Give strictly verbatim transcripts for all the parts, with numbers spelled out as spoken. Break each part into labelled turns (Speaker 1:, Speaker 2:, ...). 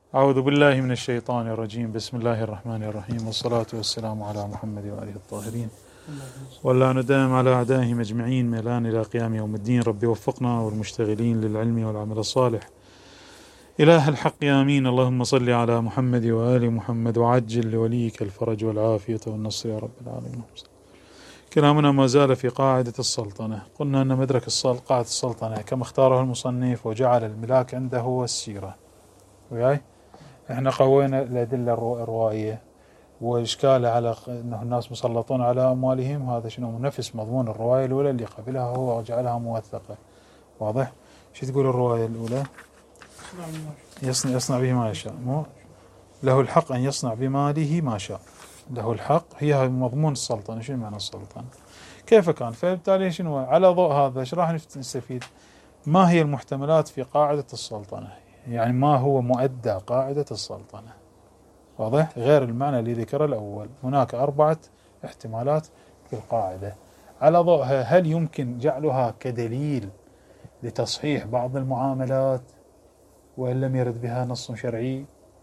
Speaker 1: أعوذ بالله من الشيطان الرجيم. بسم الله الرحمن الرحيم، والصلاة والسلام على محمد وآله الطاهرين، ولا ندام على أعدائهم أجمعين ميلان إلى قيام يوم الدين. رب وفقنا والمشتغلين للعلم والعمل الصالح، إله الحق آمين. اللهم صل على محمد وآل محمد، وعجل لوليك الفرج والعافية والنصر يا رب العالمين. كلامنا ما زال في قاعدة السلطنة. قلنا أن مدرك قاعدة السلطنة كما اختاره المصنف وجعل الملاك عنده هو السيرة. وياي احنا قوينا الأدلة الروائية وإشكاله على أنه الناس مسلطون على أموالهم، هذا شنو نفس مضمون الرواية الأولى اللي قبلها هو وجعلها موثقة. واضح؟ شو تقول الرواية الأولى؟ يصنع, يصنع به ما يشاء، مو له الحق أن يصنع بماله ما شاء. له الحق هي مضمون السلطنة. شنو معنى السلطنة؟ كيف كان؟ فبالتالي شنو على ضوء هذا ايش راح نستفيد؟ ما هي المحتملات في قاعدة السلطنة؟ يعني ما هو مؤدى قاعدة السلطنة؟ واضح؟ غير المعنى اللي ذكره الأول، هناك أربعة احتمالات في القاعدة. على ضوءها هل يمكن جعلها كدليل لتصحيح بعض المعاملات وإن لم يرد بها نص شرعي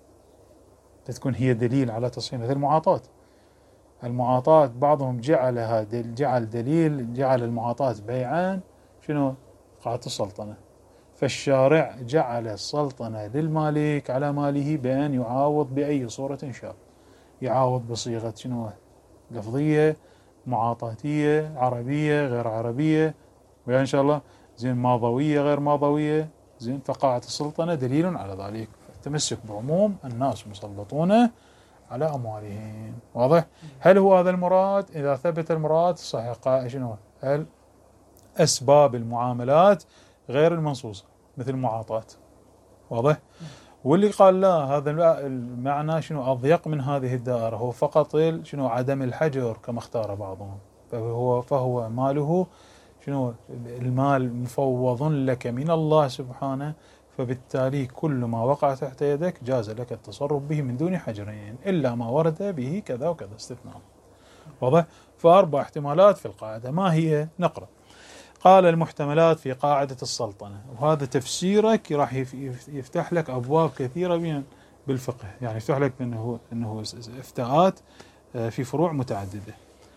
Speaker 1: تكون هي دليل على تصحيح؟ مثل المعاطاة. المعاطاة بعضهم جعلها دل جعل دليل جعل المعاطاة بيعان شنو؟ قاعدة السلطنة. فالشارع جعل السلطنة للمالك على ماله بأن يعاوض بأي صورة شاء. يعاوض بصيغة شنو؟ لفظية، معاطاتية، عربية، غير عربية، ويا إن شاء الله زين ماضوية، غير ماضوية، زين. فقاعدة السلطنة دليل على ذلك. التمسك بعموم الناس مسلطون على أموالهم. واضح؟ هل هو هذا المراد؟ إذا ثبت المراد صحيح شنو؟ هل أسباب المعاملات غير المنصوصة مثل المعاطاة. واضح؟ واللي قال لا هذا المعنى شنو أضيق من هذه الدائرة، هو فقط شنو عدم الحجر كما اختار بعضهم. فهو فهو ماله شنو؟ المال مفوض لك من الله سبحانه، فبالتالي كل ما وقع تحت يدك جاز لك التصرف به من دون حجرين إلا ما ورد به كذا وكذا استثناء. واضح؟ فأربع احتمالات في القاعدة. ما هي؟ نقرأ. قال المحتملات في قاعدة السلطنة، وهذا تفسيرك راح يفتح لك أبواب كثيرة بالفقه، يعني يفتح لك أنه أنه افتاءات في فروع متعددة.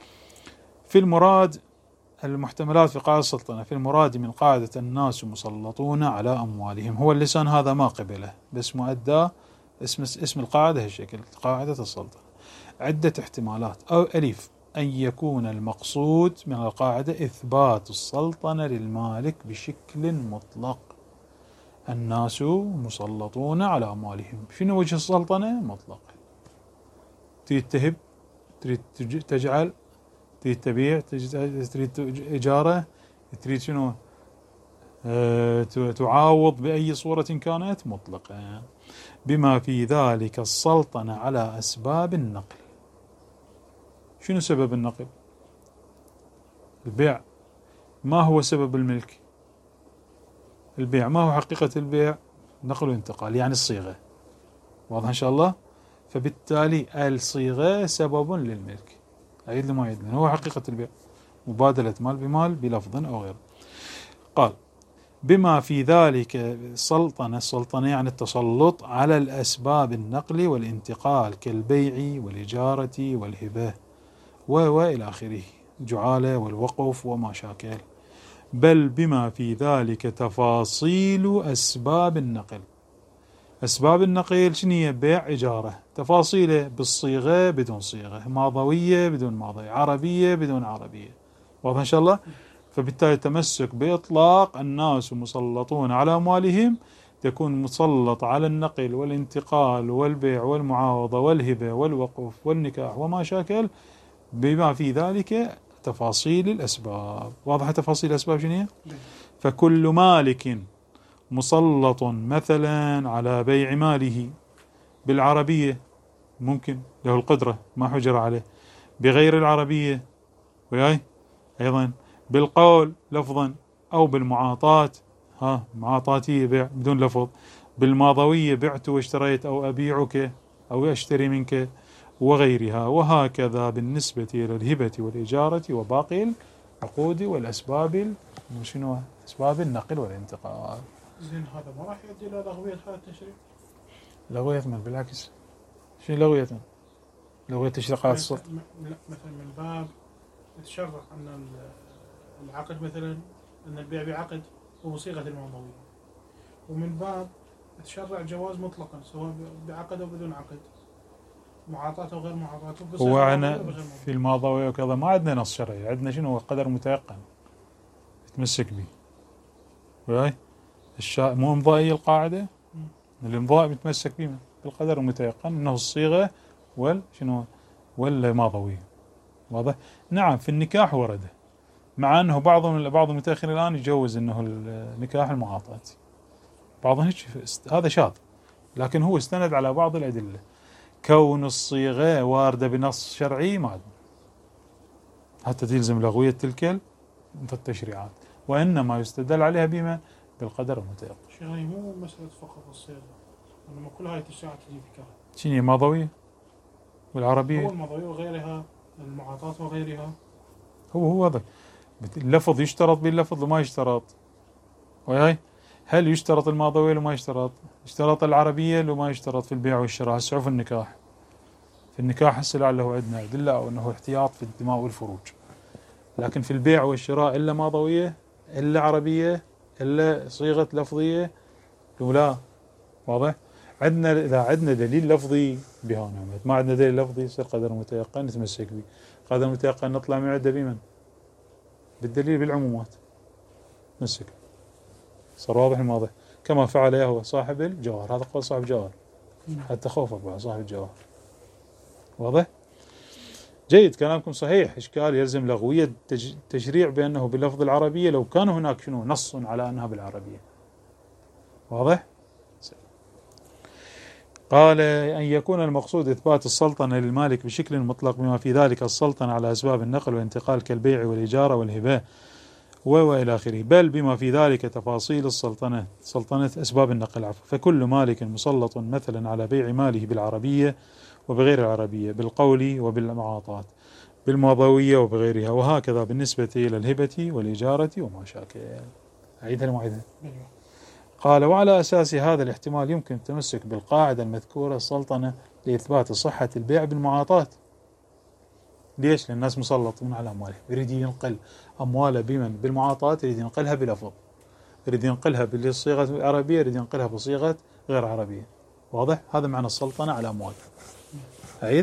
Speaker 1: في المراد المحتملات في قاعدة السلطنة، في المراد من قاعدة الناس مسلطون على أموالهم، هو اللسان هذا ما قبله بس مؤدى اسم اسم القاعدة هالشكل، قاعدة السلطنة. عدة احتمالات. أو ألف أن يكون المقصود من القاعدة إثبات السلطنة للمالك بشكل مطلق. الناس مسلطون على أموالهم، شنو وجه السلطنة؟ مطلق. تريد تهب، تريد تجعل، تريد تبيع، تريد إجارة، تريد شنو أه تعاوض بأي صورة كانت، مطلقة. بما في ذلك السلطنة على أسباب النقل. شنو سبب النقل؟ البيع. ما هو سبب الملك؟ البيع. ما هو حقيقة البيع؟ نقل وانتقال، يعني الصيغة. واضح إن شاء الله؟ فبالتالي الصيغة سبب للملك. أعيد لما أعيد لنا. هو حقيقة البيع مبادلة مال بمال بلفظ أو غير. قال بما في ذلك سلطنة. السلطنة يعني التسلط على الأسباب النقل والانتقال كالبيع والإجارة والهبة وإلى آخره، جعالة والوقف وما شاكل. بل بما في ذلك تفاصيل أسباب النقل. أسباب النقل شنو هي؟ بيع، إجارة، تفاصيله بالصيغة بدون صيغة، ماضوية بدون ماضوية، عربية بدون عربية. واضح إن شاء الله؟ فبالتالي تمسك بإطلاق الناس مسلطون على أموالهم تكون مسلط على النقل والانتقال والبيع والمعاوضة والهبة والوقف والنكاح وما شاكل، بما في ذلك تفاصيل الأسباب. واضحة تفاصيل الأسباب شنو هي؟ فكل مالك مسلط مثلا على بيع ماله بالعربية ممكن له القدرة ما حجر عليه، بغير العربية وياي أيضا بالقول لفظا أو بالمعاطاة، ها معاطاتية بيع بدون لفظ، بالماضوية بعت واشتريت أو أبيعك أو أشتري منك وغيرها. وهكذا بالنسبة إلى الهبة والإجارة وباقي العقود والأسباب شنو؟ أسباب النقل والانتقال.
Speaker 2: زين هذا ما راح يؤدي إلى لغوية هذا التشريع؟
Speaker 1: لغوية من بالعكس، شو لغوية؟ لغوية اشتقاق الصوت.
Speaker 2: مثلا من باب تشرع أن العقد مثلا أن البيع بعقد وبصيغة الماضوية، ومن باب تشرع جواز مطلقا سواء بعقد أو بدون عقد، معاطاة أو غير معاطاة.
Speaker 1: هو أنا في الماضوية وكذا ما عندنا نص شرعي، عندنا شنو؟ قدر متيقن يتمسك به. وياي الشا... مو إمضائي القاعدة، الإمضاء متمسك به بالقدر المتيقن أنه الصيغة وال شنو والماضوية. واضح؟ نعم في النكاح ورد، مع أنه بعضهم بعض المتأخرين الآن يجوز أنه النكاح المعاطاة، بعضهم هيك هذا شاذ، لكن هو استند على بعض الأدلة. كون الصيغة واردة بنص شرعي ما عندنا، حتى تلزم لغوية تلك التشريعات، وإنما يستدل عليها بما بالقدر المتيقن.
Speaker 2: شيخي مو مسألة فقط الصيغة، إنما كل هاي التشريعات تجي بكها.
Speaker 1: شنو ماضوية والعربية؟
Speaker 2: هو الماضوية وغيرها، المعاطاة وغيرها.
Speaker 1: هو هو هذا اللفظ يشترط باللفظ وما يشترط. وياي هل يشترط الماضوية وما يشترط؟ يشترط العربية وما يشترط في البيع والشراء. هسه في النكاح، في النكاح هسه لعله عندنا أدلة أو أنه احتياط في الدماء والفروج، لكن في البيع والشراء إلا ماضوية إلا عربية إلا صيغة لفظية ولا. واضح؟ عندنا إذا عندنا دليل لفظي بها نعمت، ما عندنا دليل لفظي يصير قدر متيقن نتمسك به. قدر متيقن نطلع من عده بمن؟ بالدليل بالعمومات نمسك. صار واضح الماضي كما فعل يهوه صاحب الجوهر، هذا قول صاحب الجوهر حتى خوفك بعد صاحب الجوهر. واضح؟ جيد، كلامكم صحيح. إشكال يلزم لغوية التشريع بأنه باللفظ العربية لو كان هناك شنو نص على أنها بالعربية. واضح؟ قال أن يكون المقصود إثبات السلطنة للمالك بشكل مطلق بما في ذلك السلطنة على أسباب النقل والانتقال كالبيع والإجارة والهباء وإلى آخره، بل بما في ذلك تفاصيل السلطنة سلطنة أسباب النقل عفوا. فكل مالك مسلط مثلا على بيع ماله بالعربية وبغير العربية، بالقول وبالمعاطاة، بالماضوية وبغيرها، وهكذا بالنسبة إلى الهبة والإجارة وما شاكل. أعيدها المعيدة. قال وعلى أساس هذا الاحتمال يمكن التمسك بالقاعدة المذكورة السلطنة لإثبات صحة البيع بالمعاطاة. ليش؟ لأن الناس مسلطون على أموالهم، يريد ينقل أمواله بمن؟ بالمعاطاة، يريد ينقلها بلفظ، يريد ينقلها بالصيغة العربية، يريد ينقلها بصيغة غير عربية. واضح؟ هذا معنى السلطنة على أموال. أعيد.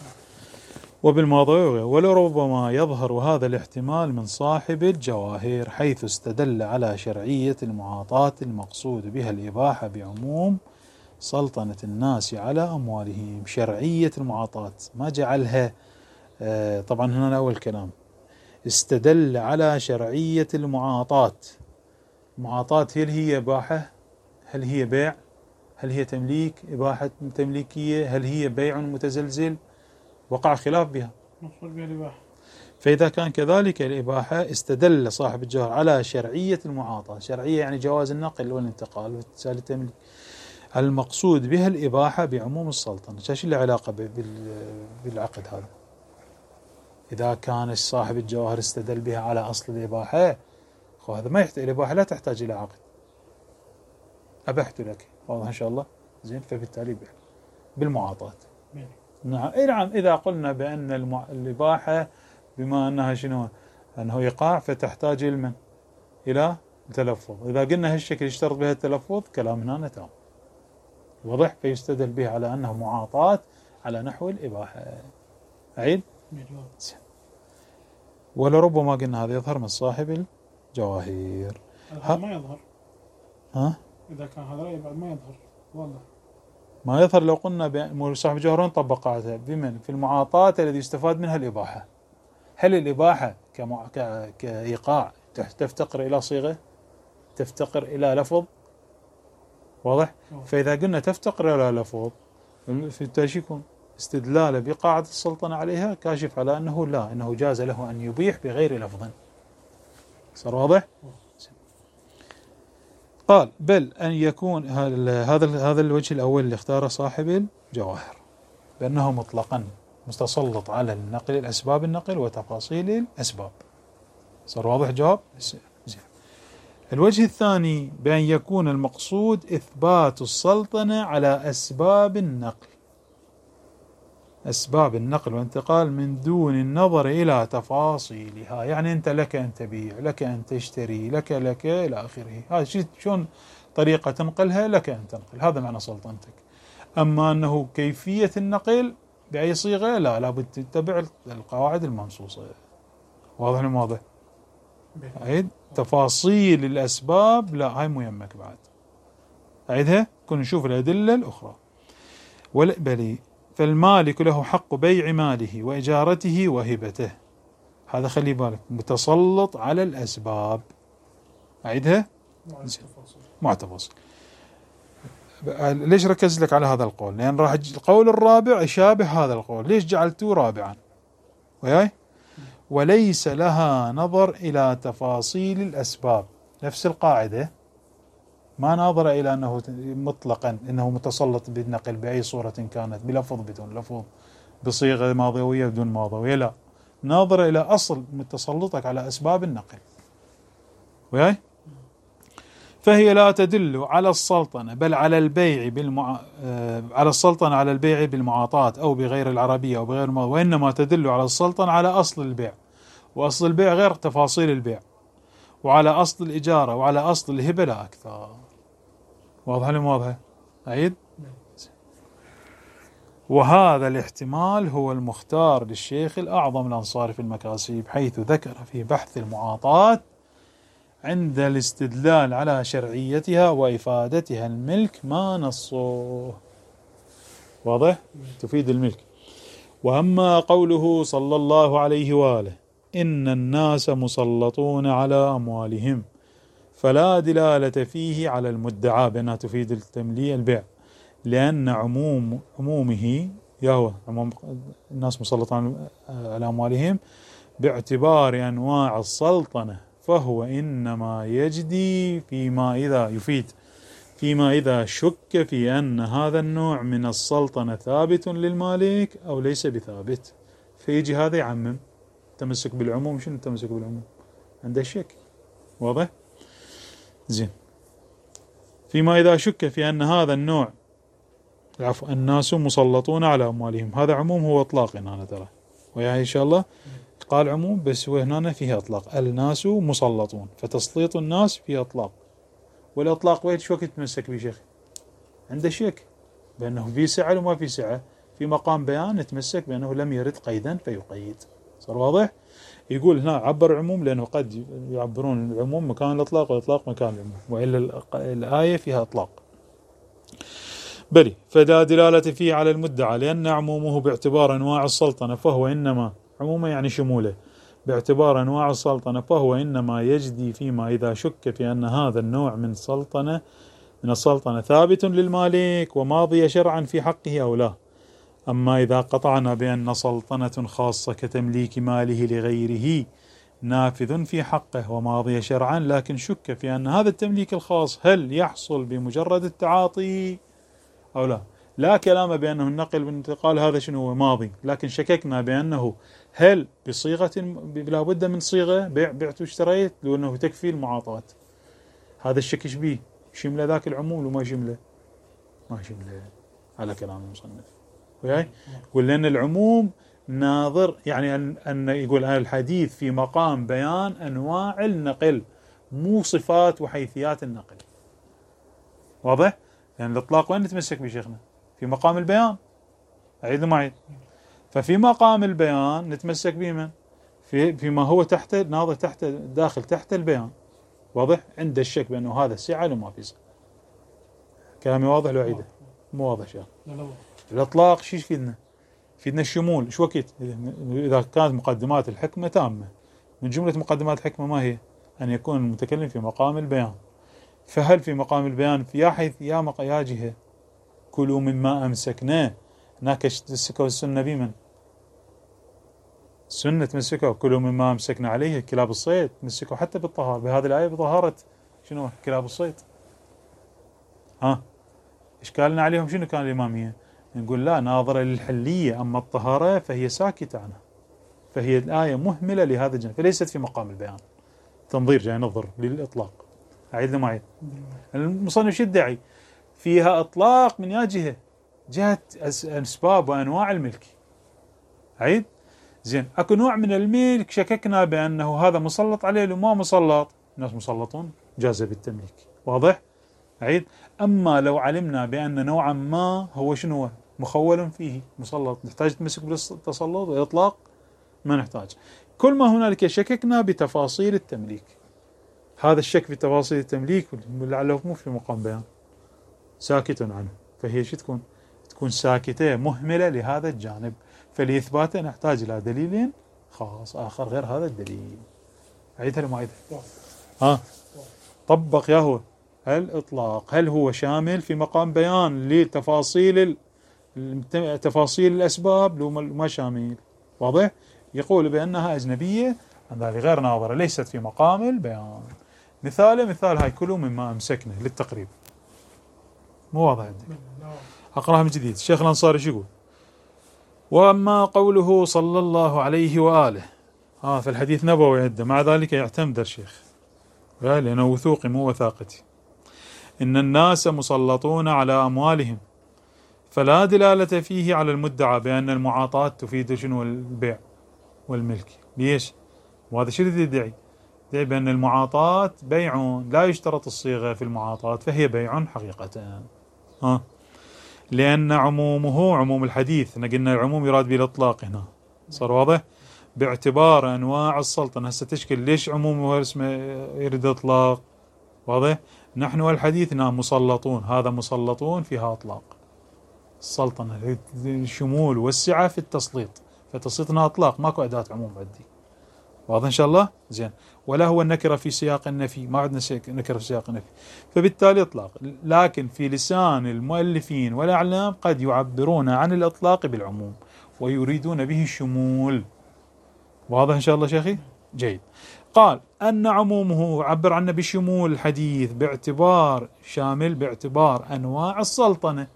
Speaker 1: وبالماضي ولربما يظهر هذا الاحتمال من صاحب الجواهر حيث استدل على شرعية المعاطاة المقصود بها الإباحة بعموم سلطنة الناس على أموالهم. شرعية المعاطاة ما جعلها آه طبعا هنا أول كلام استدل على شرعية المعاطاة. المعاطاة هل هي إباحة؟ هل هي بيع؟ هل هي تمليك؟ إباحة تمليكية؟ هل هي بيع متزلزل؟ وقع خلاف بها. فإذا كان كذلك الإباحة استدل صاحب الجوهر على شرعية المعاطاة. شرعية يعني جواز النقل والانتقال وتسالي التمليك، المقصود بها الإباحة بعموم السلطنة. ايش اللي علاقة بالعقد هذا؟ إذا كان صاحب الجوهر استدل بها على أصل الإباحة، هذا ما يحتاج، الإباحة لا تحتاج إلى عقد، أبحت لك. واضح إن شاء الله؟ زين. فبالتالي بالمعاطاة. نعم. نعم إذا قلنا بأن المع... الإباحة بما أنها شنو أنه يقع فتحتاج المن إلى تلفظ، إذا قلنا هالشكل يشترط بها التلفظ كلامنا نتام. واضح؟ فيستدل به على أنه معاطاة على نحو الإباحة. أعيد. ولربما قلنا هذا يظهر من صاحب الجواهر.
Speaker 2: هذا ما يظهر.
Speaker 1: ها؟
Speaker 2: إذا كان هذا رأي بعد ما يظهر والله
Speaker 1: ما يظهر لو قلنا بأن صاحب الجوهر طبق قاعدة بمن في المعاطاة الذي يستفاد منها الإباحة. هل الإباحة كمع... ك... كإيقاع تفتقر إلى صيغة، تفتقر إلى لفظ؟ واضح؟ فإذا قلنا تفتقر إلى لفظ في التاشيكون استدلاله بقاعدة السلطنة عليها كاشف على أنه لا، أنه جاز له أن يبيح بغير لفظ. صار واضح؟ قال بل أن يكون هذا هذا الوجه الأول اللي اختاره صاحب الجواهر بأنه مطلقا مستسلط على النقل الأسباب النقل وتفاصيل الأسباب. صار واضح الجواب؟ زين. الوجه الثاني بأن يكون المقصود إثبات السلطنة على أسباب النقل، أسباب النقل والانتقال من دون النظر إلى تفاصيلها. يعني أنت لك أن تبيع، لك أن تشتري، لك لك إلى آخره. هذا شيء شلون طريقة تنقلها، لك أن تنقل، هذا معنى سلطنتك. أما أنه كيفية النقل بأي صيغة، لا، لابد تتبع القواعد المنصوصة. واضح ولا واضح؟ أعيد تفاصيل الأسباب، لا، هاي مو يمك بعد. أعيدها، كنا نشوف الأدلة الأخرى. بلي فالمالك له حق بيع ماله وإجارته وهبته. هذا خلي بالك، متسلط على الأسباب. أعيدها مع تفاصيل. ليش ركز لك على هذا القول؟ لأن راح القول الرابع يشابه هذا القول. ليش جعلته رابعا؟ وياي وليس لها نظر إلى تفاصيل الأسباب. نفس القاعدة، ما ناظر إلى أنه مطلقا أنه متسلط بالنقل بأي صورة كانت، بلفظ بدون لفظ، بصيغة ماضوية بدون ماضوية، لا، ناظر إلى أصل متسلطك على أسباب النقل. وياي فهي لا تدل على السلطنة بل على البيع بالمع... على السلطنة على البيع بالمعاطاة أو بغير العربية أو بغير الماضي، وإنما تدل على السلطنة على أصل البيع، وأصل البيع غير تفاصيل البيع، وعلى أصل الإجارة، وعلى أصل الهبة لا أكثر. واضح ولا واضح؟ أعيد. وهذا الاحتمال هو المختار للشيخ الأعظم الأنصاري في المكاسيب، حيث ذكر في بحث المعاطاة عند الاستدلال على شرعيتها وإفادتها الملك ما نصه. واضح؟ تفيد الملك. وأما قوله صلى الله عليه وآله إن الناس مسلطون على أموالهم، فلا دلالة فيه على المدعى بأنها تفيد التمليء البيع، لأن عموم عمومه يهو عموم الناس مسلطون على أموالهم باعتبار أنواع السلطنة، فهو إنما يجدي فيما إذا يفيد فيما إذا شك في أن هذا النوع من السلطنة ثابت للمالك أو ليس بثابت، فيجي هذا يعمم. تمسك بالعموم. شنو التمسك بالعموم؟ عنده شك. واضح؟ زين. فيما إذا شك في أن هذا النوع، العفو، الناس مسلطون على أموالهم، هذا عموم هو إطلاق هنا ترى، ويا إن شاء الله قال عموم بس هو هنا فيه إطلاق. الناس مسلطون، فتسليط الناس فيه إطلاق، والإطلاق وين شو وقت تمسك به شيخ؟ عنده شك بأنه في سعة وما في سعة، في مقام بيان نتمسك بأنه لم يرد قيدا فيقيد. صار واضح؟ يقول هنا عبر عموم لأنه قد يعبرون العموم مكان الإطلاق والإطلاق مكان العموم، وإلا الآية فيها إطلاق. بلي فلا دلالة فيه على المدعى لأن عمومه باعتبار أنواع السلطنة، فهو إنما عمومه يعني شموله باعتبار أنواع السلطنة، فهو إنما يجدي فيما إذا شك في أن هذا النوع من سلطنة من السلطنة ثابت للمالك وماضي شرعا في حقه أو لا. أما إذا قطعنا بأن سلطنة خاصة كتمليك ماله لغيره نافذ في حقه وماضي شرعا، لكن شك في أن هذا التمليك الخاص هل يحصل بمجرد التعاطي أو لا. لا كلام بأنه النقل والانتقال هذا شنو هو ماضي، لكن شككنا بأنه هل بصيغة لا بد من صيغة بيع بعت واشتريت لأنه تكفي المعاطاة. هذا الشك ايش بيه؟ شمله ذاك العموم وما شمله؟ ما شمله على كلام المصنف. وياي يقول لأن العموم ناظر، يعني أن, أن يقول الحديث في مقام بيان أنواع النقل مو صفات وحيثيات النقل. واضح؟ يعني الإطلاق وين نتمسك بشيخنا؟ في مقام البيان. أعيد ما أعيد؟ ففي مقام البيان نتمسك بمن؟ في فيما هو تحت ناظر تحت داخل تحت البيان. واضح؟ عند الشك بأنه هذا سعة وما في سعة. كلامي واضح لو أعيده؟ مو واضح شيخ. الإطلاق شو يفيدنا؟ يفيدنا الشمول. شو وقت إذا كانت مقدمات الحكمة تامة؟ من جملة مقدمات الحكمة ما هي؟ أن يكون المتكلم في مقام البيان. فهل في مقام البيان في يا حيث يا مق يا جهة كلوا مما أمسكناه، هناك تمسكوا السنة بمن؟ سنة تمسكوا كلوا مما أمسكنا عليه كلاب الصيد، تمسكوا حتى بالطهارة بهذه الآية بطهارة شنو كلاب الصيد. ها إشكالنا عليهم شنو كان الإمامية؟ نقول لا، ناظرة للحلية، أما الطهارة فهي ساكتة عنها، فهي الآية مهملة لهذا الجانب، فليست في مقام البيان. تنظير جاي نظر للإطلاق. أعيد معي المصنف شو يدعي؟ فيها إطلاق من يا جهة جهة أسباب وأنواع الملك. عيد زين اكو نوع من الملك شككنا بأنه هذا مسلط عليه لو ما مسلط، الناس مسلطون جاز بالتمليك، واضح؟ عيد أما لو علمنا بأن نوعا ما هو شنو مخول فيه مسلط، نحتاج نتمسك بالتسلط والإطلاق؟ ما نحتاج. كل ما هنالك شككنا بتفاصيل التمليك، هذا الشك في تفاصيل التمليك لعله مو في مقام بيان، ساكت عنه، فهي شو تكون؟ تكون ساكتة مهملة لهذا الجانب، فلإثباته نحتاج إلى دليل خاص آخر غير هذا الدليل. أعيدها لما أعيدها؟ ها طبق يا هو الإطلاق، هل هو شامل في مقام بيان لتفاصيل تفاصيل الأسباب لو ما شامل؟ واضح؟ يقول بأنها أجنبية عن ذلك غير ناظرة ليست في مقام البيان. مثال مثال هاي كلوا مما أمسكنا للتقريب، مو واضح عندك؟ أقرأها من جديد. الشيخ الأنصاري شو يقول؟ وأما قوله صلى الله عليه وآله، ها في الحديث نبوي عنده، مع ذلك يعتمد الشيخ لأنه وثوقي مو وثاقتي، إن الناس مسلطون على أموالهم، فلا دلالة فيه على المدعى بأن المعاطاة تفيد شنو البيع والملك. ليش؟ وهذا شو يدعي؟ يدعي بأن المعاطاة بيع، لا يشترط الصيغة في المعاطاة، فهي بيع حقيقة. ها لأن عمومه عموم الحديث، قلنا العموم يراد به الإطلاق هنا، صار واضح؟ باعتبار أنواع السلطنة. هسه تشكل ليش عموم اسمه يريد إطلاق؟ واضح؟ نحن والحديث نعم مسلطون، هذا مسلطون فيها إطلاق السلطنة، الشمول والسعة في التسليط، فتسليطنا إطلاق، ماكو أداة عموم عندي. واضح إن شاء الله؟ زين. ولا هو النكرة في سياق النفي، ما عندنا نكرة في سياق النفي، فبالتالي إطلاق. لكن في لسان المؤلفين والأعلام قد يعبرون عن الإطلاق بالعموم ويريدون به الشمول. واضح إن شاء الله شيخي؟ جيد. قال أن عمومه عبر عنه بشمول الحديث باعتبار شامل باعتبار أنواع السلطنة.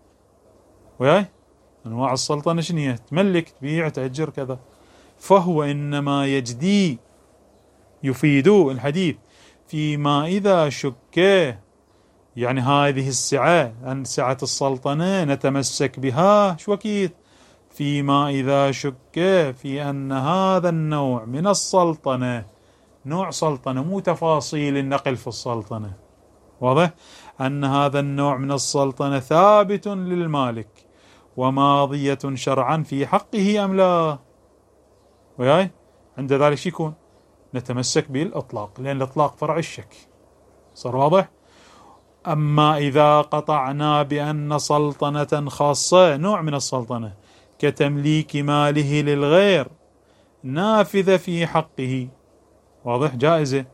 Speaker 1: وياي؟ أنواع السلطنة شنية؟ تملك، تبيع، تأجر، كذا. فهو إنما يجدي يفيد الحديث فيما إذا شك، يعني هذه السعة أن سعة السلطنة نتمسك بها شو أكيد، فيما إذا شك في أن هذا النوع من السلطنة نوع سلطنة، مو تفاصيل النقل في السلطنة، واضح؟ أن هذا النوع من السلطنة ثابت للمالك وماضية شرعا في حقه أم لا. وياي؟ عند ذلك شو يكون؟ نتمسك بالإطلاق، لأن الإطلاق فرع الشك. صار واضح؟ أما إذا قطعنا بأن سلطنة خاصة نوع من السلطنة كتمليك ماله للغير نافذة في حقه، واضح؟ جائزة،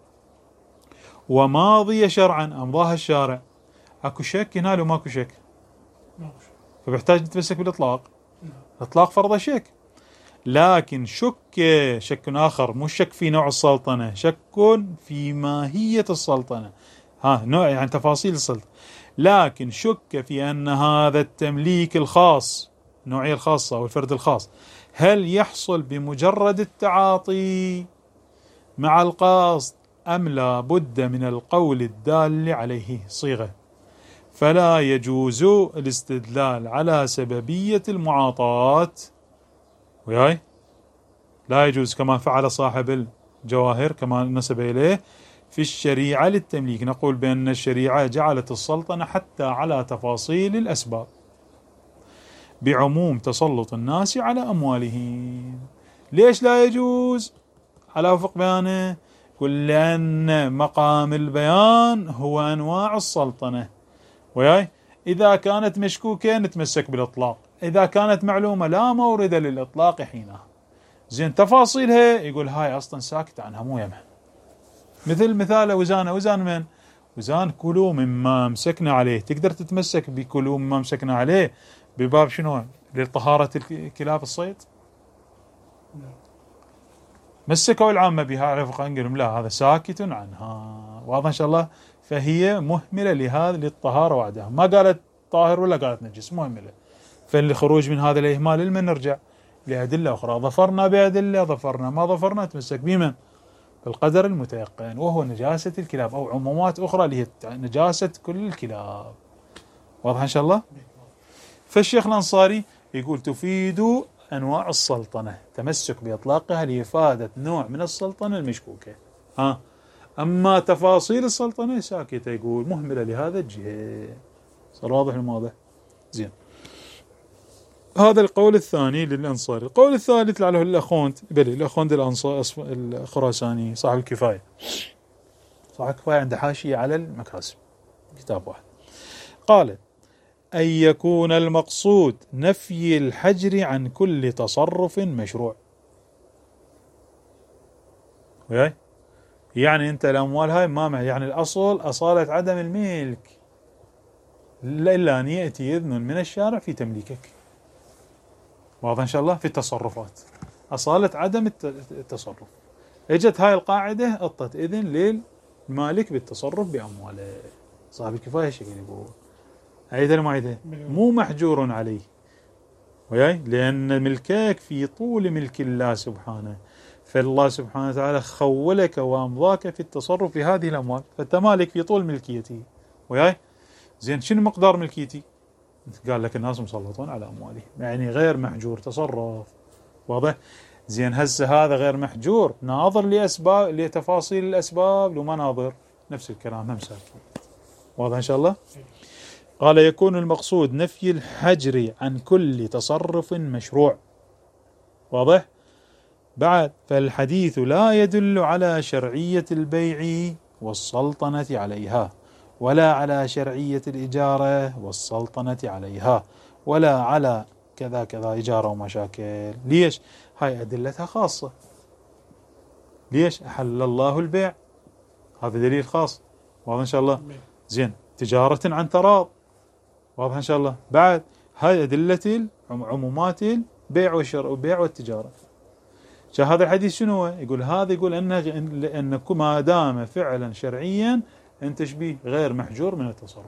Speaker 1: وماضية شرعا أمضاها الشارع، أكو شك هنا لو ماكو شك؟ فبيحتاج نتمسك بالإطلاق. الإطلاق فرض شك، لكن شك شك آخر، مو شك في نوع السلطنة، شك في ماهية السلطنة، ها نوع يعني تفاصيل السلطنة، لكن شك في أن هذا التمليك الخاص النوعية الخاصة أو الفرد الخاص هل يحصل بمجرد التعاطي مع القصد أم لا بد من القول الدال عليه صيغة، فلا يجوز الاستدلال على سببية المعاطاة. وياي؟ لا يجوز كما فعل صاحب الجواهر كما نسب إليه في الشريعة للتمليك. نقول بأن الشريعة جعلت السلطنة حتى على تفاصيل الأسباب بعموم تسلط الناس على أموالهم. ليش لا يجوز؟ على وفق بيانه قل لأن مقام البيان هو أنواع السلطنة. وياي؟ إذا كانت مشكوكة نتمسك بالإطلاق، إذا كانت معلومة لا مورد للإطلاق حينها. زين تفاصيلها يقول هاي أصلا ساكت عنها مو يمها. مثل مثال وزانة، وزان من؟ وزان كلوا مما امسكنا عليه، تقدر تتمسك بكلوا مما امسكنا عليه بباب شنو؟ لطهارة الكلاب الصيد؟ مسكوا العامة بها على وفق أنقلهم لا هذا ساكت عنها. واضح إن شاء الله؟ فهي مهملة لهذا للطهارة وحدها، ما قالت طاهر ولا قالت نجس، مهملة. فالخروج من هذا الإهمال لمن نرجع؟ لأدلة أخرى، ظفرنا بأدلة ظفرنا، ما ظفرنا تمسك بمن؟ بالقدر المتيقن، وهو نجاسة الكلاب أو عمومات أخرى اللي هي نجاسة كل الكلاب. واضح إن شاء الله؟ فالشيخ الأنصاري يقول تفيد أنواع السلطنة، تمسك بإطلاقها لإفادة نوع من السلطنة المشكوكة. ها أما تفاصيل السلطنة ساكتة، يقول مهملة لهذا الجهة. صار واضح الموضوع؟ زين. هذا القول الثاني للأنصاري. القول الثالث لعله الأخوند، بل الأخوند الأنصار الخراساني صاحب الكفاية، صاحب الكفاية عنده حاشية على المكاسب، كتاب واحد، قال أن يكون المقصود نفي الحجر عن كل تصرف مشروع. وياي يعني أنت الأموال هاي ما يعني الأصل أصالة عدم الملك إلا أن يأتي إذن من الشارع في تمليكك. واضح إن شاء الله؟ في التصرفات أصالة عدم التصرف. اجت هاي القاعدة اعطت إذن للمالك بالتصرف بأمواله. صاحب الكفاية شكل يقول عيدها المعيدة مو محجور عليه، وياي لأن ملكك في طول ملك الله سبحانه، فالله سبحانه وتعالى خولك وأمضاك في التصرف في هذه الأموال، فأنت مالك في طول ملكيتي. وياي زين شنو مقدار ملكيتي؟ قال لك الناس مسلطون على أموالهم، يعني غير محجور تصرف. واضح؟ زين هسه هذا غير محجور ناظر لأسباب لتفاصيل الأسباب لو ما ناظر نفس الكلام هم ساكت. واضح إن شاء الله؟ قال يكون المقصود نفي الحجر عن كل تصرف مشروع. واضح؟ بعد فالحديث لا يدل على شرعية البيع والسلطنة عليها، ولا على شرعية الإجارة والسلطنة عليها، ولا على كذا كذا إجارة ومشاكل. ليش؟ هاي أدلتها خاصة. ليش؟ أحل الله البيع، هذا دليل خاص. واضح إن شاء الله؟ زين تجارة عن تراض. واضح إن شاء الله؟ بعد هاي أدلة عمومات البيع والشراء والبيع والتجارة. هذا الحديث شنو يقول؟ هذا يقول أنه أن ما دام فعلا شرعيا أن تشبيه غير محجور من التصرف.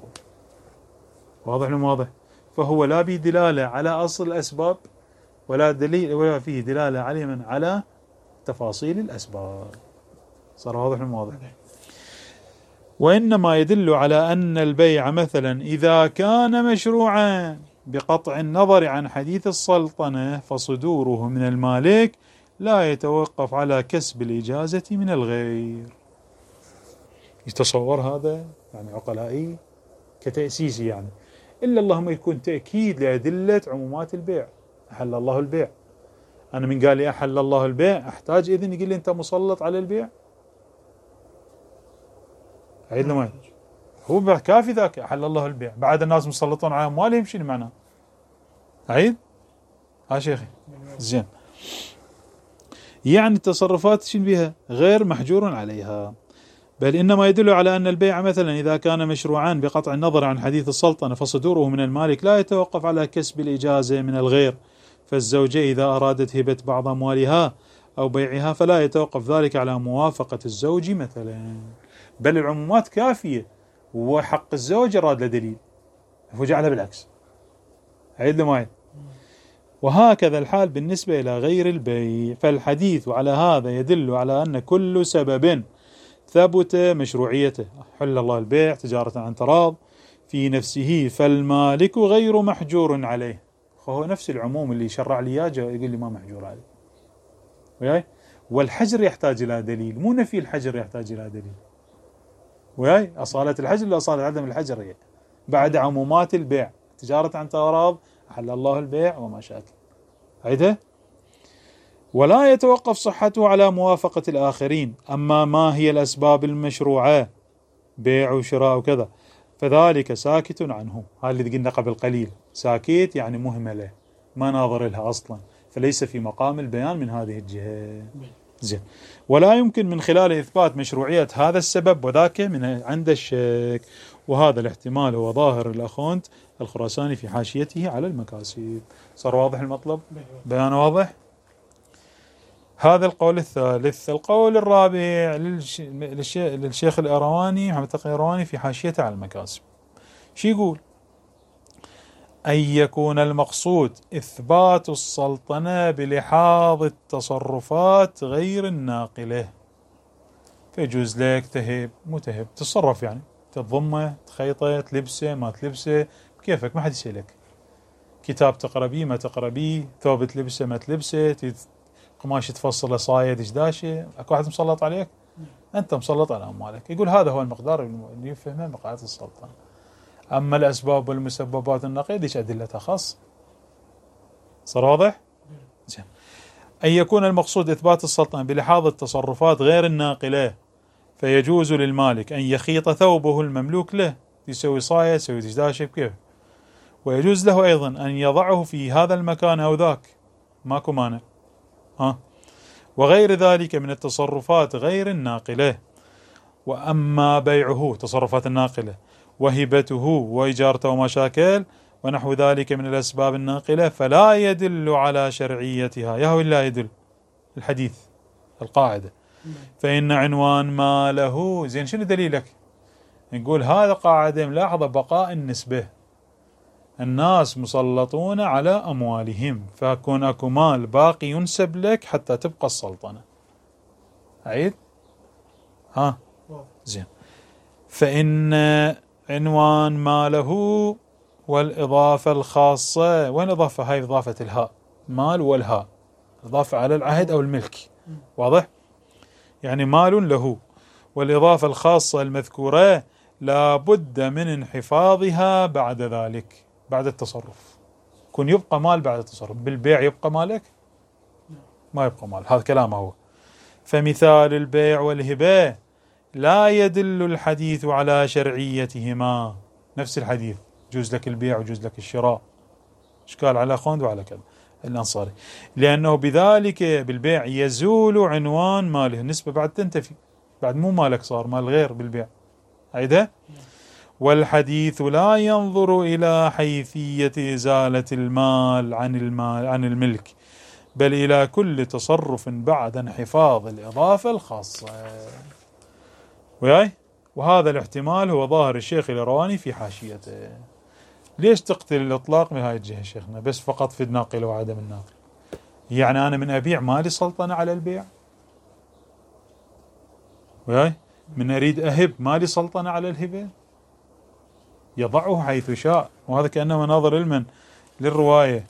Speaker 1: واضح لم واضح؟ فهو لا به دلالة على أصل الأسباب ولا دليل ولا فيه دلالة على من على تفاصيل الأسباب. صار واضح لم واضح؟ وإنما يدل على أن البيع مثلا إذا كان مشروعا بقطع النظر عن حديث السلطنة فصدوره من المالك لا يتوقف على كسب الإجازة من الغير. يتصور هذا يعني عقلائي كتأسيسي، يعني إلا اللهم يكون تأكيد لأدلة عمومات البيع. أحل الله البيع، أنا من قال لي أحل الله البيع أحتاج إذن يقول لي أنت مسلط على البيع؟ عيد له ما هو كافي ذاك أحل الله البيع، بعد الناس مسلطون على أموالهم شنو معناه؟ عيد ها شيخي زين، يعني التصرفات شنو بها؟ غير محجور عليها. بل إنما يدل على أن البيع مثلا إذا كان مشروعان بقطع النظر عن حديث السلطنة فصدوره من المالك لا يتوقف على كسب الإجازة من الغير. فالزوجة إذا أرادت هبة بعض أموالها أو بيعها فلا يتوقف ذلك على موافقة الزوج مثلا، بل العمومات كافية وحق الزوج أراد له دليل فجعلها بالعكس. عيد له معي. وهكذا الحال بالنسبة إلى غير البيع، فالحديث على هذا يدل على أن كل سبب ثبت مشروعيته حل الله البيع تجارة عن تراض في نفسه فالمالك غير محجور عليه. هو نفس العموم اللي شرع لي اياه يقول لي ما محجور عليه. وياي والحجر يحتاج إلى دليل، مو نفي الحجر يحتاج إلى دليل. وياي أصالة الحجر لا أصالة عدم الحجر هي بعد عمومات البيع تجارة عن تراض أحل الله البيع وما شاكل. عيدها. ولا يتوقف صحته على موافقة الآخرين. أما ما هي الأسباب المشروعة بيع وشراء وكذا فذلك ساكت عنه. هذا اللي قلنا قبل قليل، ساكت يعني مهملة ما ناظر لها أصلا، فليس في مقام البيان من هذه الجهة. زين. ولا يمكن من خلال إثبات مشروعية هذا السبب وذاك من عند الشك، وهذا الاحتمال هو ظاهر الأخوند الخراساني في حاشيته على المكاسب. صار واضح المطلب؟ بيان واضح؟ هذا القول الثالث. القول الرابع للش... للشيخ الإيرواني محمد تقي الإيرواني في حاشيته على المكاسب. شو يقول؟ أن يكون المقصود إثبات السلطنة بلحاظ التصرفات غير الناقلة. فيجوز لك تهب مو تهب تتصرف، يعني تضمه تخيطه تلبسه ما تلبسه كيفك، ما حد يسألك. كتاب تقرأ بيه ما تقرأ بيه، ثوب تلبسه ما تلبسه، قماش تفصله صايد إجداشة، أكو واحد مسلط عليك؟ أنت مسلط على أموالك. يقول هذا هو المقدار اللي يفهمه بقاعدة السلطنة. أما الأسباب والمسببات النقيض إيش أدلتها خاص؟ صار واضح؟ زين. أن يكون المقصود إثبات السلطنة بلحاظ التصرفات غير الناقلة، فيجوز للمالك أن يخيط ثوبه المملوك له، يسوي صايد يسوي دشداشة بكيف، ويجوز له أيضا أن يضعه في هذا المكان أو ذاك، ماكو مانع. ها وغير ذلك من التصرفات غير الناقلة. وأما بيعه تصرفات الناقلة وهبته وإجارته وما شاكل ونحو ذلك من الأسباب الناقلة فلا يدل على شرعيتها. يهوي لا يدل الحديث القاعدة. فإن عنوان ما له زين. شنو دليلك؟ نقول هذا قاعدة ملاحظة بقاء النسبة، الناس مسلطون على أموالهم، فكون أكو مال باقي ينسب لك حتى تبقى السلطنة. أعيد؟ ها زين. فإن عنوان ما له والإضافة الخاصة، وين إضافة؟ هاي إضافة الهاء، مال والهاء إضافة على العهد أو الملك، واضح؟ يعني مال له، والإضافة الخاصة المذكورة لا بد من انحفاظها بعد ذلك، بعد التصرف. كن يبقى مال بعد التصرف. بالبيع يبقى مالك؟ ما يبقى مال، هذا كلامه هو. فمثال البيع والهبة لا يدل الحديث على شرعيتهما، نفس الحديث جوز لك البيع وجوز لك الشراء، اشكال على خوند وعلى كذا الأنصاري، لأنه بذلك بالبيع يزول عنوان ماله، النسبة بعد تنتفي، بعد مو مالك صار مال غير بالبيع. عيدها. والحديث لا ينظر إلى حيثية إزالة المال عن المال عن الملك، بل إلى كل تصرف بعد انحفاظ الإضافة الخاصة. وياي؟ وهذا الاحتمال هو ظاهر الشيخ الإيرواني في حاشيته. ليش تقتل الإطلاق من هاي الجهة شيخنا؟ بس فقط في الناقل وعدم الناقل. يعني أنا من أبيع مالي سلطنة على البيع، وياي؟ من أريد أهب مالي سلطنة على الهبة، يضعه حيث شاء. وهذا كأنه مناظر علما للرواية،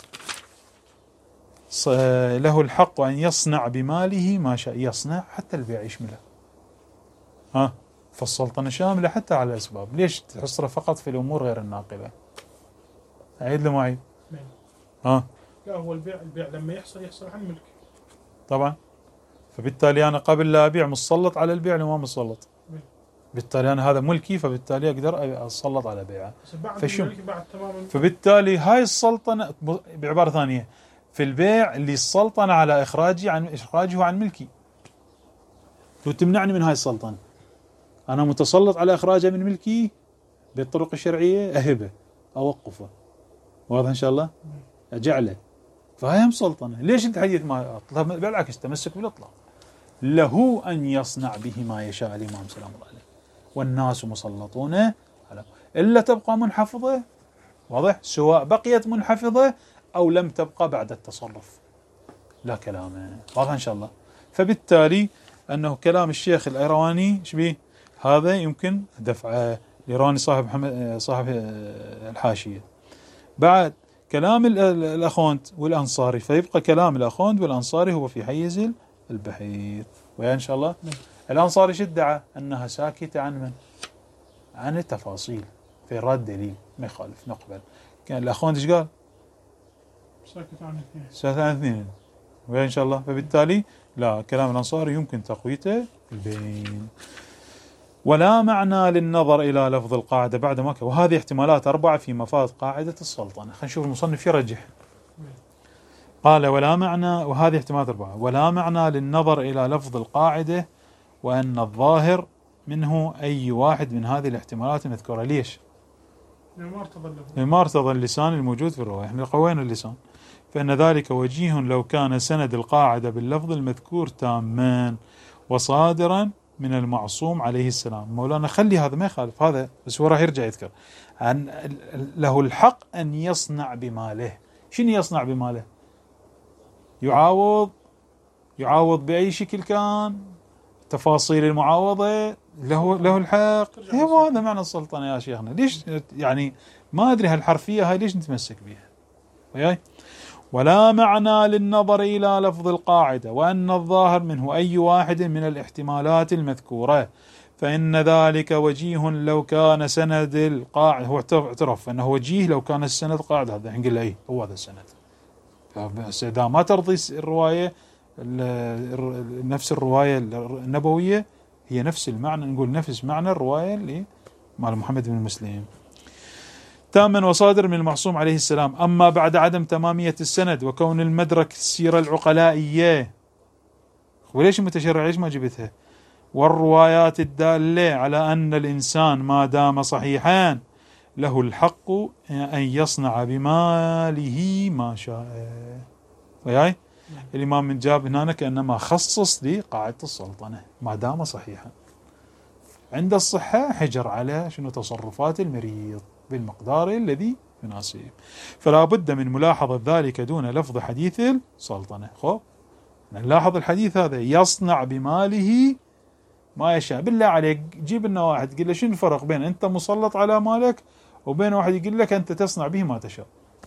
Speaker 1: له الحق أن يصنع بماله ما شاء، يصنع حتى البيع يشمله. ها فالسلطنة شاملة حتى على الأسباب. ليش تحصره فقط في الأمور غير الناقلة؟ أعيد له معي. ها
Speaker 2: لا هو البيع البيع لما يحصل يحصل عن ملك
Speaker 1: طبعا. فبالتالي أنا قبل لا أبيع مسلط على البيع ولا ما مسلط؟ بالتالي أنا هذا ملكي، فبالتالي أقدر أسلط على بيعه. فشو؟ فبالتالي هاي السلطنة بعبارة ثانية في البيع اللي السلطنة على إخراجي عن إخراجه عن ملكي. لو تمنعني من هاي السلطنة، أنا متسلط على إخراجه من ملكي بالطرق الشرعية، أهبه أوقفه، واضح إن شاء الله، أجعله، فهي هم سلطنة. ليش الحديث ما أطلق؟ بالعكس تمسك بالإطلاق، له أن يصنع به ما يشاء الإمام سلام الله عليه، والناس مسلطون على، إلا تبقى منحفظة، واضح، سواء بقيت منحفظة أو لم تبقى بعد التصرف، لا كلام، واضح إن شاء الله. فبالتالي أنه كلام الشيخ الإيرواني شبيه هذا يمكن دفعه. الإيراني صاحب محمد صاحب الحاشية. بعد كلام الأخوند والأنصاري، فيبقى كلام الأخوند والأنصاري هو في حيز البحيث. ويا إن شاء الله الأنصاري شو ادعى؟ أنها ساكتة عن من؟ عن التفاصيل، في رد دليل ما يخالف نقبل. كان الأخوند ايش قال؟
Speaker 2: ساكت عن اثنين،
Speaker 1: ساكت عن اثنين. ويا إن شاء الله فبالتالي لا، كلام الأنصاري يمكن تقويته البين. ولا معنى للنظر إلى لفظ القاعدة بعد ما ك... وهذه احتمالات أربعة في مفاد قاعدة السلطنة. خلينا نشوف المصنف يرجح. قال ولا معنى، وهذه احتمالات أربعة، ولا معنى للنظر إلى لفظ القاعدة وأن الظاهر منه أي واحد من هذه الاحتمالات المذكورة. ليش؟ لما ارتضى اللسان الموجود في الرواية. احنا قوينا اللسان. فإن ذلك وجيه لو كان سند القاعدة باللفظ المذكور تاما وصادرا من المعصوم عليه السلام. مولانا خلي هذا ما يخالف هذا، بس هو راح يرجع يذكر عن له الحق أن يصنع بماله. شنو يصنع بماله؟ يعاوض، يعاوض بأي شكل كان، تفاصيل المعاوضة له له الحق. هو هذا معنى السلطنة يا شيخنا. ليش يعني ما أدري هالحرفية هاي ليش نتمسك بها وياي؟ ولا معنى للنظر إلى لفظ القاعدة وأن الظاهر منه أي واحد من الاحتمالات المذكورة، فإن ذلك وجيه لو كان سند القاعدة. هو اعترف أنه وجيه لو كان السند قاعدة. هذا نقول له إيه هو هذا السند. إذا ما ترضي الرواية نفس الرواية النبوية هي نفس المعنى، نقول نفس معنى الرواية اللي مال محمد بن مسلم. تامن وصادر من المعصوم عليه السلام. أما بعد عدم تمامية السند وكون المدرك السيرة العقلائية، وليش المتشرع ليش ما جبتها؟ والروايات الدالة على أن الإنسان ما دام صحيحان له الحق أن يصنع بماله ما شاء. وياي الإمام من جاب هنا كأنما خصص لي قاعدة السلطنة ما دام صحيحا. عند الصحة حجر على شنو تصرفات المريض بالمقدار الذي يناسب، فلا بد من ملاحظة ذلك دون لفظ حديث السلطنة. خب نلاحظ الحديث هذا يصنع بماله ما يشاء. بالله عليك جيب لنا واحد تقول له شنو الفرق بين أنت مسلط على مالك وبين واحد يقول لك أنت تصنع به ما تشاء؟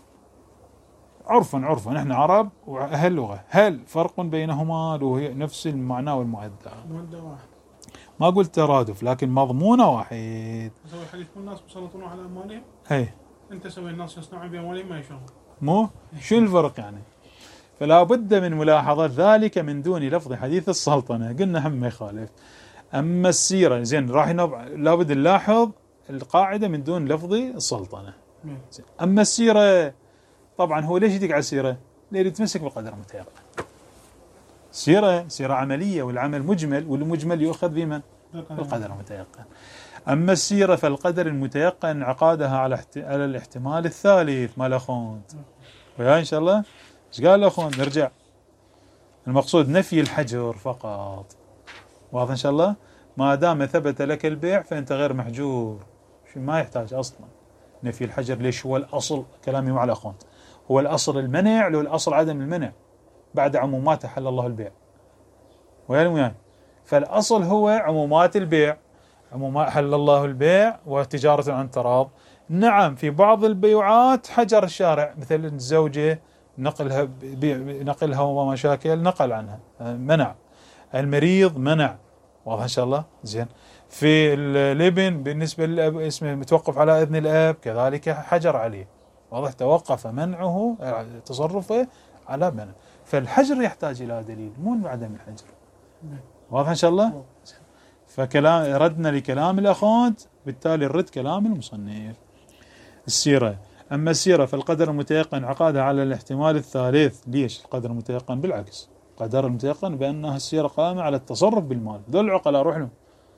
Speaker 1: عرفا عرفا نحن عرب وأهل لغة، هل فرق بينهما لو هي نفس المعنى والمؤدى؟
Speaker 2: مؤدى واحد.
Speaker 1: ما قلت ترادف لكن مضمونه واحد.
Speaker 2: تسوي حديث الناس مسلطون على أموالهم،
Speaker 1: أي
Speaker 2: أنت سوي الناس يصنعون بأموالهم ما يشاءون.
Speaker 1: مو شو الفرق يعني؟ فلا بد من ملاحظة ذلك من دون لفظ حديث السلطنة. قلنا هم ما يخالف. أما السيرة زين راح لابد نلاحظ القاعدة من دون لفظ السلطنة. أما السيرة طبعا هو ليش يدق على السيرة؟ ليه يتمسك بالقدر المتيقن. سيرة سيرة عملية والعمل مجمل، والمجمل يؤخذ بمن؟ بالقدر المتيقن. أما السيرة فالقدر المتيقن انعقادها على على الاحتمال الثالث مال أخوند. ويا إن شاء الله إيش قال أخوند؟ نرجع المقصود نفي الحجر فقط. واضح إن شاء الله؟ ما دام ثبت لك البيع فأنت غير محجور، شو ما يحتاج أصلا نفي الحجر. ليش؟ هو الأصل كلامي مع الأخوند، هو الأصل المنع لو الأصل عدم المنع بعد عمومات حل الله البيع. وين وين؟ فالأصل هو عمومات البيع، عمومات حل الله البيع وتجارة عن تراض. نعم في بعض البيوعات حجر الشارع مثل الزوجة نقلها نقلها ومشاكل نقل عنها منع، المريض منع. واضح إن شاء الله؟ زين. في الابن بالنسبة للأب اسمه متوقف على إذن الأب كذلك حجر عليه. واضح؟ توقف منعه تصرفه على منع. فالحجر يحتاج إلى دليل مو عدم الحجر. واضح إن شاء الله؟ فكلام ردنا لكلام الأخوند بالتالي الرد كلام المصنف. السيرة. أما السيرة فالقدر المتيقن عقادها على الاحتمال الثالث. ليش القدر المتيقن؟ بالعكس قدر المتيقن بأنها السيرة قائمة على التصرف بالمال. ذول العقلاء روح لهم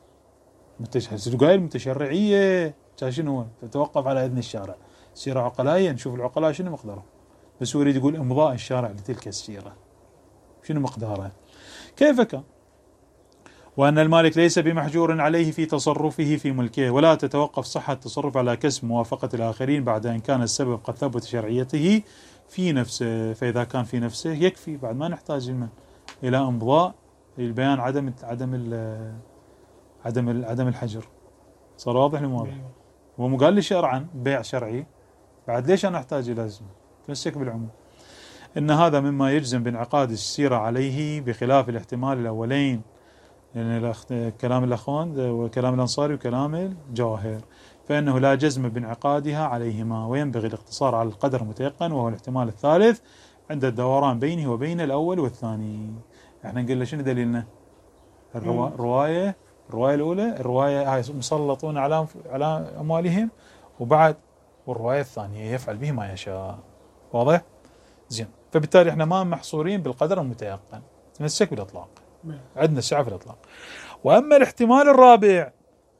Speaker 1: المتشرعية شنو هو؟ تتوقف على إذن الشارع. سيرة عقلائية نشوف العقلاء شنو مقداره، بس هو يريد يقول إمضاء الشارع لتلك السيرة شنو مقدارها كيف كان. وأن المالك ليس بمحجور عليه في تصرفه في ملكه، ولا تتوقف صحة التصرف على كسب موافقة الآخرين بعد أن كان السبب قد ثبت شرعيته في نفسه. فإذا كان في نفسه يكفي، بعد ما نحتاج من إلى إمضاء للبيان عدم عدم ال عدم ال عدم الحجر. صار واضح للموضوع؟ هو مو قال لي شرعا بيع شرعي، بعد ليش أنا أحتاج إلى اسمه؟ تمسك بالعموم. إن هذا مما يجزم بانعقاد السيرة عليه بخلاف الاحتمال الأولين، يعني كلام الأخوان وكلام الأنصاري وكلام الجواهر، فإنه لا جزم بانعقادها عليهما، وينبغي الاقتصار على القدر المتيقن وهو الاحتمال الثالث عند الدوران بينه وبين الأول والثاني. احنا نقول له شنو دليلنا؟ الروا... الرواية الرواية الأولى الرواية هاي مسلطون على على أموالهم، وبعد والرواية الثانية يفعل به ما يشاء. واضح؟ زين. فبالتالي احنا ما محصورين بالقدر المتيقن، تمسك بالإطلاق، عندنا السعة في الإطلاق. وأما الاحتمال الرابع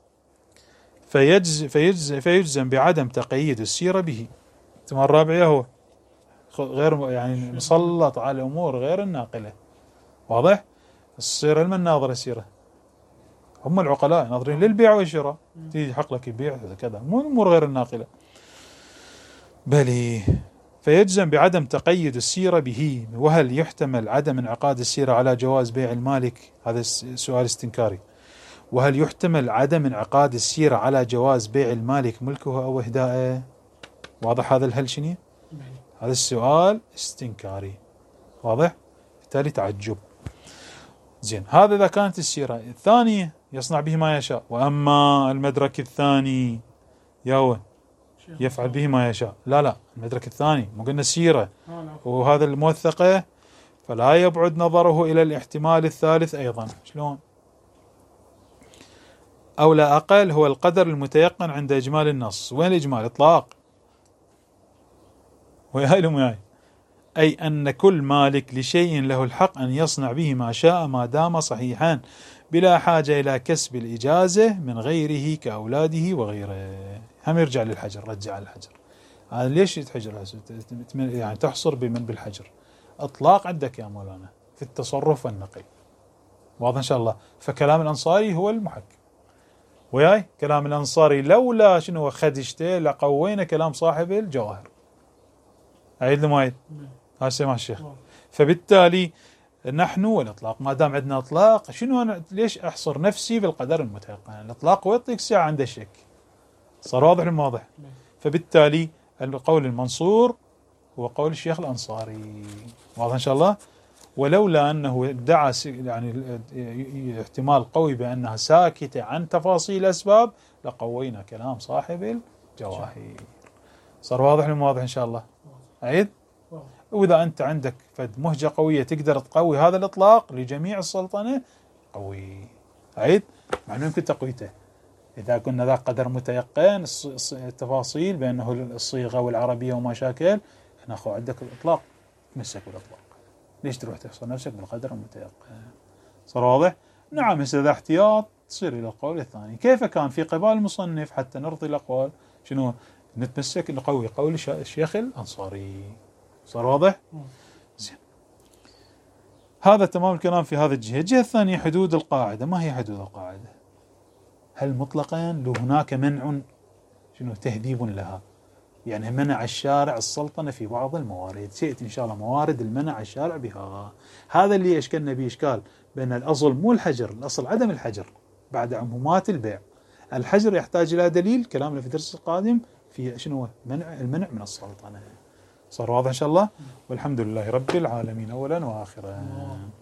Speaker 1: فيجز فيجز فيجزم بعدم تقييد السيرة به. الاحتمال الرابع هو غير يعني مسلط على الأمور غير الناقلة. واضح؟ السيرة لمن ناظر السيرة؟ هم العقلاء ناظرين للبيع والشراء، تيجي حق لك يبيع كذا، مو الأمور غير الناقلة. بلي فيجزم بعدم تقيد السيرة به. وهل يحتمل عدم انعقاد السيرة على جواز بيع المالك؟ هذا سؤال استنكاري. وهل يحتمل عدم انعقاد السيرة على جواز بيع المالك ملكه أو إهدائه؟ واضح هذا الهل شنو؟ هذا السؤال استنكاري، واضح؟ بالتالي تعجب. زين، هذا إذا كانت السيرة. الثانية يصنع به ما يشاء. وأما المدرك الثاني ياوه يفعل به ما يشاء. لا لا، المدرك الثاني مو قلنا السيرة وهذا الموثقة، فلا يبعد نظره إلى الاحتمال الثالث أيضا. شلون؟ أو لا أقل هو القدر المتيقن عند إجمال النص. وين الإجمال؟ إطلاق. وياي لهم وياي، أي أن كل مالك لشيء له الحق أن يصنع به ما شاء ما دام صحيحا بلا حاجة إلى كسب الإجازة من غيره كأولاده وغيره. هم يرجع للحجر، رجع للحجر. هذا ليش يتحجر؟ يعني تحصر بمن بالحجر؟ إطلاق عندك يا مولانا في التصرف والنقل. واضح إن شاء الله. فكلام الأنصاري هو المحكم. وياي كلام الأنصاري لولا شنو خدشته لقوينا كلام صاحب الجواهر. عيد لما هذا سمع الشيخ. فبالتالي نحن والإطلاق، ما دام عندنا إطلاق، شنو أنا ليش أحصر نفسي بالقدر المتيقن؟ الإطلاق ويعطيك ساعة عند الشك. صار واضح المواضح. فبالتالي القول المنصور هو قول الشيخ الأنصاري. واضح إن شاء الله. ولولا أنه ادعى يعني احتمال قوي بأنها ساكتة عن تفاصيل الأسباب لقوينا كلام صاحب الجواهر. صار واضح المواضح إن شاء الله. عيد. وإذا أنت عندك فد مهجة قوية تقدر تقوي هذا الإطلاق لجميع السلطنة، قوي. عيد. مع أنه يمكن تقويته إذا كنا ذا قدر متيقن التفاصيل بأنه الصيغة والعربية وما شاكل، هنا أخو عندك الإطلاق، تمسك بالإطلاق. ليش تروح تحصر نفسك بالقدر المتيقن؟ صار واضح؟ نعم. هذا احتياط تصير إلى القول الثاني. كيف كان في قبال المصنف حتى نرضي الأقوال شنو؟ نتمسك نقوي قول الشيخ الأنصاري. صار واضح؟ زين. هذا تمام الكلام في هذا الجهة. الجهة الثانية حدود القاعدة. ما هي حدود القاعدة؟ هل مطلقا لو هناك منع شنو تهذيب لها؟ يعني منع الشارع السلطنة في بعض الموارد. سيأتي إن شاء الله موارد المنع الشارع بها. هذا اللي أشكلنا به إشكال، بأن الأصل مو الحجر، الأصل عدم الحجر بعد عمومات البيع. الحجر يحتاج إلى دليل، كلامنا في الدرس القادم في شنو منع المنع من السلطنة. صار واضح إن شاء الله. والحمد لله رب العالمين أولا وآخرا.